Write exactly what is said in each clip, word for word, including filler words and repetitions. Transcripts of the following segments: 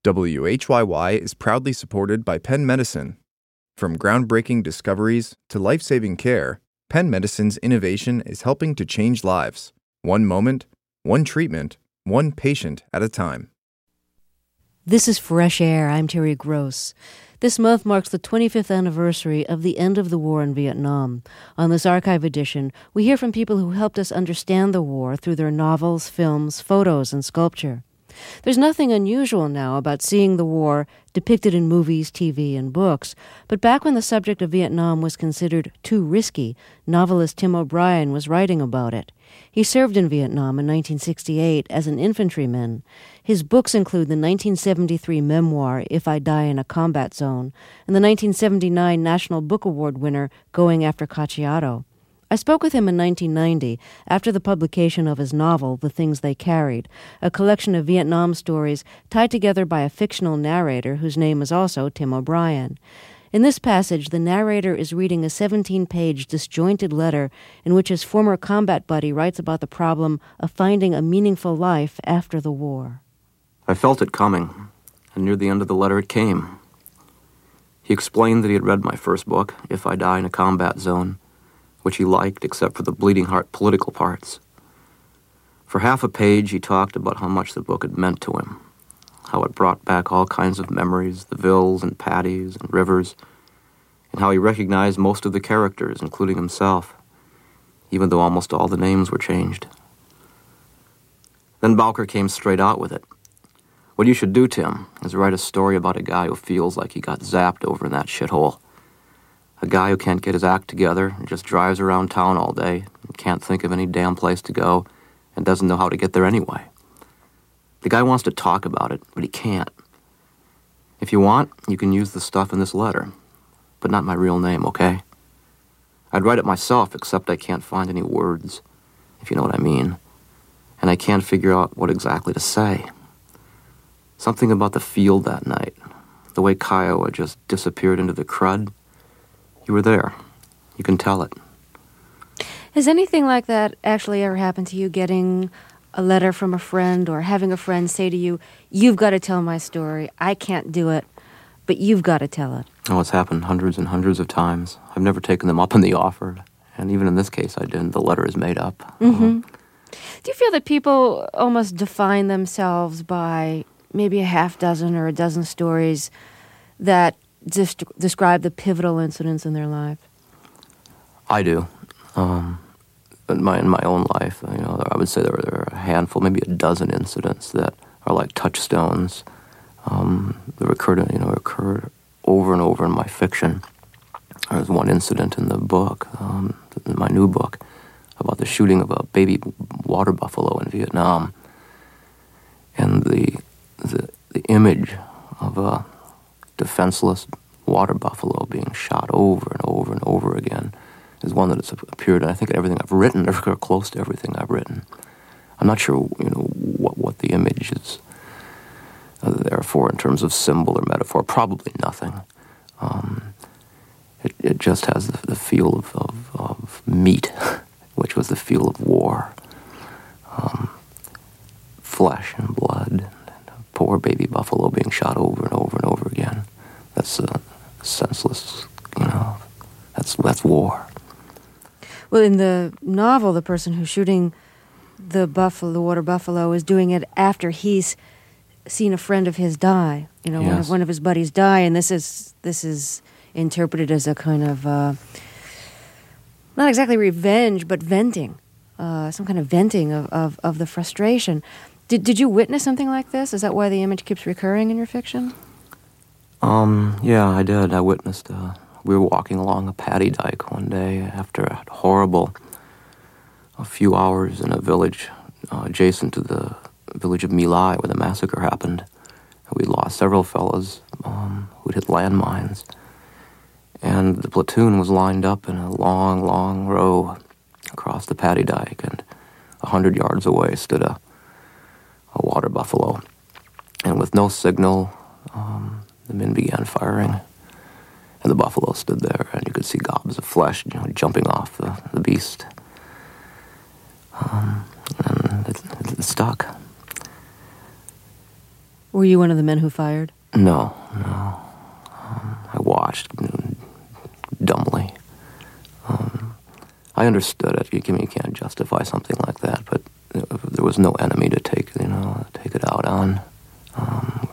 W H Y Y is proudly supported by Penn Medicine. From groundbreaking discoveries to life-saving care, Penn Medicine's innovation is helping to change lives, one moment, one treatment, one patient at a time. This is Fresh Air. I'm Terry Gross. This month marks the twenty-fifth anniversary of the end of the war in Vietnam. On this archive edition, we hear from people who helped us understand the war through their novels, films, photos, and sculpture. There's nothing unusual now about seeing the war depicted in movies, T V, and books, but back when the subject of Vietnam was considered too risky, novelist Tim O'Brien was writing about it. He served in Vietnam in nineteen sixty-eight as an infantryman. His books include the nineteen seventy-three memoir, If I Die in a Combat Zone, and the nineteen seventy-nine National Book Award winner, Going After Cacciato. I spoke with him in nineteen ninety, after the publication of his novel, The Things They Carried, a collection of Vietnam stories tied together by a fictional narrator whose name is also Tim O'Brien. In this passage, the narrator is reading a seventeen-page disjointed letter in which his former combat buddy writes about the problem of finding a meaningful life after the war. I felt it coming, and near the end of the letter it came. He explained that he had read my first book, If I Die in a Combat Zone, which he liked except for the bleeding heart political parts. For half a page, he talked about how much the book had meant to him, how it brought back all kinds of memories, the villes and paddies and rivers, and how he recognized most of the characters, including himself, even though almost all the names were changed. Then Bowker came straight out with it. What you should do, Tim, is write a story about a guy who feels like he got zapped over in that shithole. A guy who can't get his act together and just drives around town all day and can't think of any damn place to go and doesn't know how to get there anyway. The guy wants to talk about it, but he can't. If you want, you can use the stuff in this letter, but not my real name, okay? I'd write it myself, except I can't find any words, if you know what I mean. And I can't figure out what exactly to say. Something about the field that night, the way Kiowa just disappeared into the crud. You were there. You can tell it. Has anything like that actually ever happened to you, getting a letter from a friend or having a friend say to you, you've got to tell my story, I can't do it, but you've got to tell it? Oh, it's happened hundreds and hundreds of times. I've never taken them up on the offer, and even in this case I didn't. The letter is made up. Mm-hmm. Uh, do you feel that people almost define themselves by maybe a half dozen or a dozen stories that Just describe the pivotal incidents in their life? I do. Um, in my in my own life, you know, I would say there are, there are a handful, maybe a dozen incidents that are like touchstones. Um, that occurred, you know, occurred over and over in my fiction. There's one incident in the book, um, in my new book, about the shooting of a baby water buffalo in Vietnam, and the the, the image of a defenseless water buffalo being shot over and over and over again is one that has appeared, I think, in everything I've written, or close to everything I've written. I'm not sure, you know, what, what the image is there for in terms of symbol or metaphor. Probably nothing. Um, it, it just has the, the feel of, of, of meat, which was the feel of war. Um, flesh and blood, and a poor baby buffalo being shot over and over and over again. That's uh, senseless, you know, that's that's war. Well, in the novel, the person who's shooting the buffalo, the water buffalo, is doing it after he's seen a friend of his die. You know, yes. one of one of his buddies die, and this is this is interpreted as a kind of uh, not exactly revenge, but venting, uh, some kind of venting of, of, of the frustration. Did did you witness something like this? Is that why the image keeps recurring in your fiction? Um, yeah, I did. I witnessed, uh, we were walking along a paddy dike one day after a horrible, a few hours in a village uh, adjacent to the village of My Lai where the massacre happened. We lost several fellows um, who'd hit landmines. And the platoon was lined up in a long, long row across the paddy dike, and a hundred yards away stood a, a water buffalo. And with no signal, um, the men began firing, and the buffalo stood there, and you could see gobs of flesh, you know, jumping off the, the beast. Um, and it, it stuck. Were you one of the men who fired? No, no. Um, I watched dumbly. Um, I understood it. You, can, you can't justify something like that, but there was no enemy to take, you know, take it out on. Um,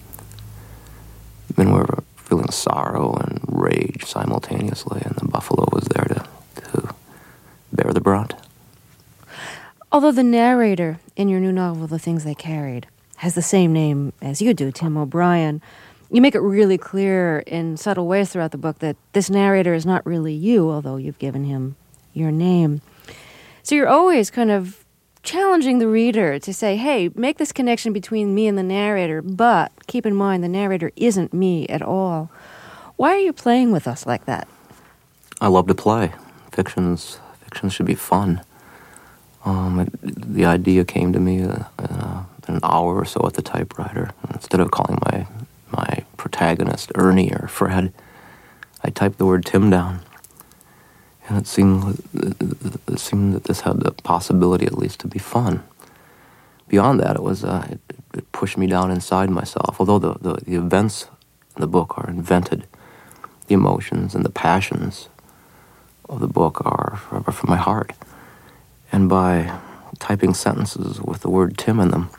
men were feeling sorrow and rage simultaneously, and the buffalo was there to, to bear the brunt. Although the narrator in your new novel, The Things They Carried, has the same name as you do, Tim O'Brien, you make it really clear in subtle ways throughout the book that this narrator is not really you, although you've given him your name. So you're always kind of challenging the reader to say, hey, make this connection between me and the narrator, but keep in mind the narrator isn't me at all. Why are you playing with us like that? I love to play. Fictions, fictions should be fun. Um, it, the idea came to me uh, uh, an hour or so at the typewriter. Instead of calling my my protagonist Ernie or Fred, I typed the word Tim down, and it seemed it seemed that this had the possibility, at least, to be fun. Beyond that, it was uh, it, it pushed me down inside myself. Although the, the the events in the book are invented, the emotions and the passions of the book are, are from my heart. And by typing sentences with the word Tim in them,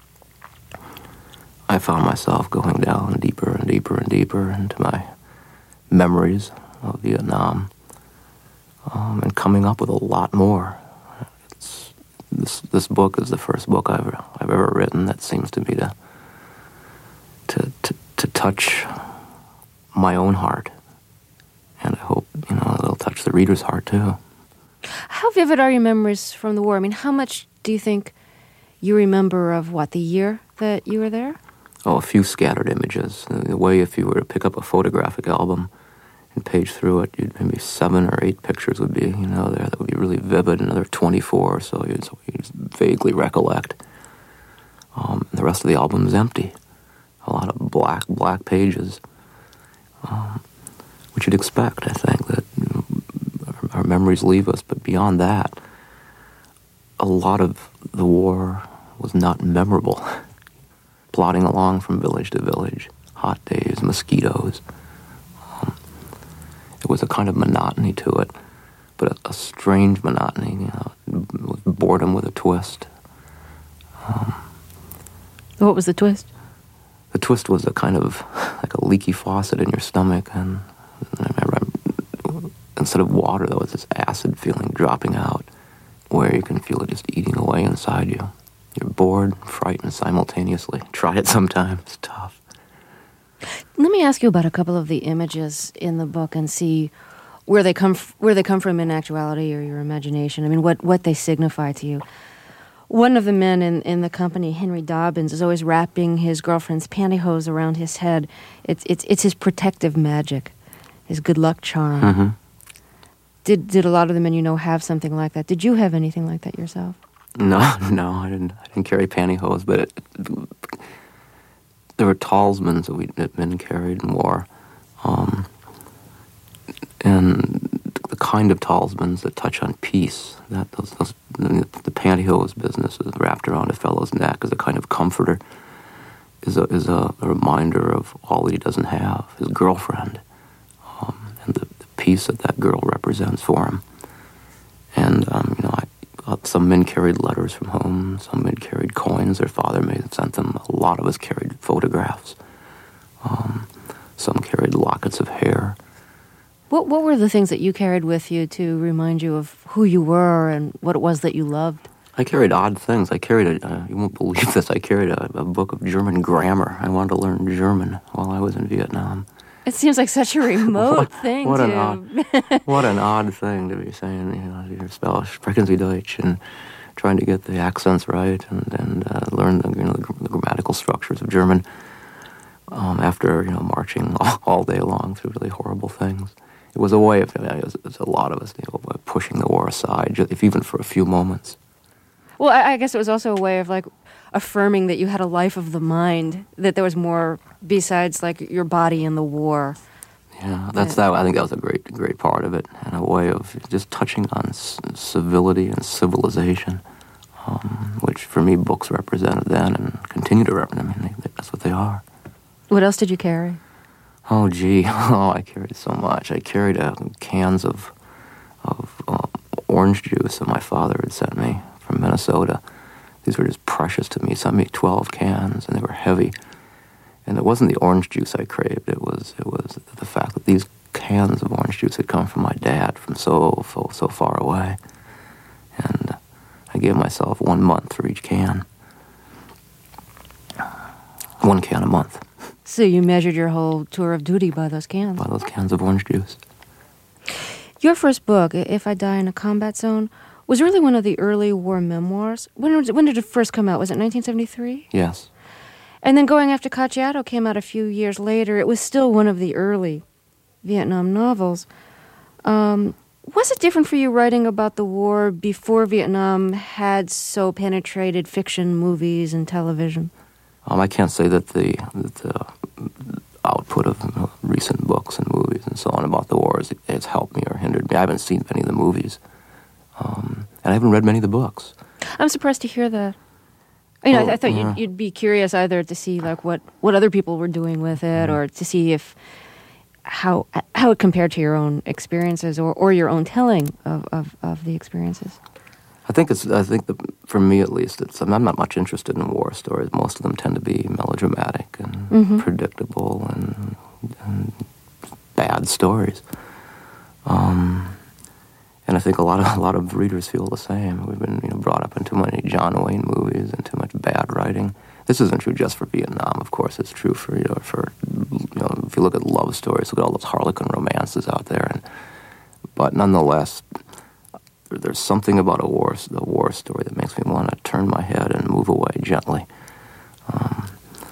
I found myself going down deeper and deeper and deeper into my memories of Vietnam, um, and coming up with a lot more. It's, this this book is the first book I've I've ever written that seems to me to to to, to touch my own heart, and I hope, you know, it'll touch the reader's heart too. How vivid are your memories from the war? I mean, how much do you think you remember of, what, the year that you were there? Oh, a few scattered images. The way if you were to pick up a photographic album and page through it, you'd maybe seven or eight pictures would be, you know, there that would be really vivid, another twenty-four or so you'd, you'd vaguely recollect. Um, and the rest of the album is empty. A lot of black, black pages, um, which you'd expect, I think, that our memories leave us, but beyond that, a lot of the war was not memorable. Plodding along from village to village, hot days, mosquitoes. Um, it was a kind of monotony to it, but a, a strange monotony, you know, boredom with a twist. Um, what was the twist? The twist was a kind of like a leaky faucet in your stomach, and I remember instead of water, there was this acid feeling dropping out, where you can feel it just eating away inside you. You're bored, frightened simultaneously. Try it sometime. It's tough. Let me ask you about a couple of the images in the book and see where they come f- where they come from in actuality or your imagination. I mean, what, what they signify to you. One of the men in, in the company, Henry Dobbins, is always wrapping his girlfriend's pantyhose around his head. It's it's it's his protective magic, his good luck charm. Mm-hmm. Did did a lot of the men you know have something like that? Did you have anything like that yourself? No, no, I didn't. I didn't carry pantyhose, but it, it, there were talismans that we that men carried and wore, um, and the kind of talismans that touch on peace. That those, those the, the pantyhose business is wrapped around a fellow's neck as a kind of comforter, is a is a, a reminder of all that he doesn't have, his girlfriend, um, and the, the peace that that girl represents for him. And um, you know, I. Some men carried letters from home. Some men carried coins their father may have sent them. A lot of us carried photographs. Um, some carried lockets of hair. What What were the things that you carried with you to remind you of who you were and what it was that you loved? I carried odd things. I carried a, uh, you won't believe this, I carried a, a book of German grammar. I wanted to learn German while I was in Vietnam. It seems like such a remote what, thing what to... An odd, what an odd thing to be saying, you know, your spell, sprechen Sie Deutsch, and trying to get the accents right and, and uh, learn the, you know, the, the grammatical structures of German um, after, you know, marching all, all day long through really horrible things. It was a way of, you know, it was, it was a lot of us, you know, pushing the war aside, if even for a few moments. Well, I, I guess it was also a way of, like, affirming that you had a life of the mind, that there was more besides, like, your body in the war. Yeah, that's that. I think that was a great, great part of it, and a way of just touching on c- civility and civilization, um, which for me books represented then and continue to represent. I mean, they, That's what they are. What else did you carry? Oh, gee. Oh, I carried so much. I carried uh, cans of of um, orange juice that my father had sent me from Minnesota. These were just precious to me. He sent me twelve cans, and they were heavy. And it wasn't the orange juice I craved. It was it was the fact that these cans of orange juice had come from my dad from so, so, so far away. And I gave myself one month for each can. One can a month. So you measured your whole tour of duty by those cans. By those cans of orange juice. Your first book, If I Die in a Combat Zone, was really one of the early war memoirs. When, was it, when did it first come out? Was it nineteen seventy-three? Yes. And then Going After Cacciato came out a few years later. It was still one of the early Vietnam novels. Um, was it different for you writing about the war before Vietnam had so penetrated fiction, movies, and television? Um, I can't say that the, that the output of you know, recent books and movies and so on about the war has, has helped me or hindered me. I haven't seen many of the movies, um, and I haven't read many of the books. I'm surprised to hear that. You know, well, I, I thought yeah. you'd, you'd be curious either to see like what, what other people were doing with it, Mm-hmm. or to see if how how it compared to your own experiences or, or your own telling of, of, of the experiences. I think it's. I think that for me at least, it's. I'm not much interested in war stories. Most of them tend to be melodramatic and Mm-hmm. predictable and, and bad stories. Um, and I think a lot of a lot of readers feel the same. We've been you know brought up in too many John Wayne movies and too much bad writing. This isn't true just for Vietnam, of course. It's true for you know for you know if you look at love stories, look at all those Harlequin romances out there. And but nonetheless, there's something about a war, the war story that makes me want to turn my head and move away gently. Um,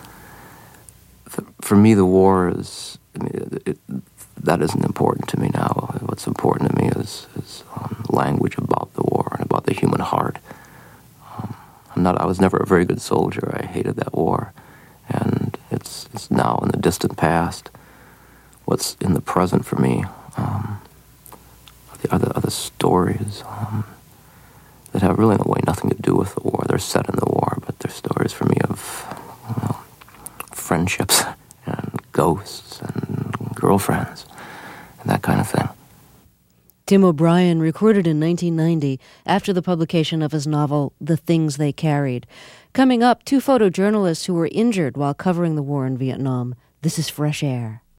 th- for me, the war is, I mean, it, it, that isn't important to me now. What's important to me is, is um, language about the war and about the human heart. Um, I'm not, I was never a very good soldier. I hated that war. And it's, it's now in the distant past. What's in the present for me, um, The other other stories um, that have really in a way nothing to do with the war. They're set in the war, but they're stories for me of you know, friendships and ghosts and girlfriends and that kind of thing. Tim O'Brien recorded in nineteen ninety after the publication of his novel, The Things They Carried. Coming up, two photojournalists who were injured while covering the war in Vietnam. This is Fresh Air.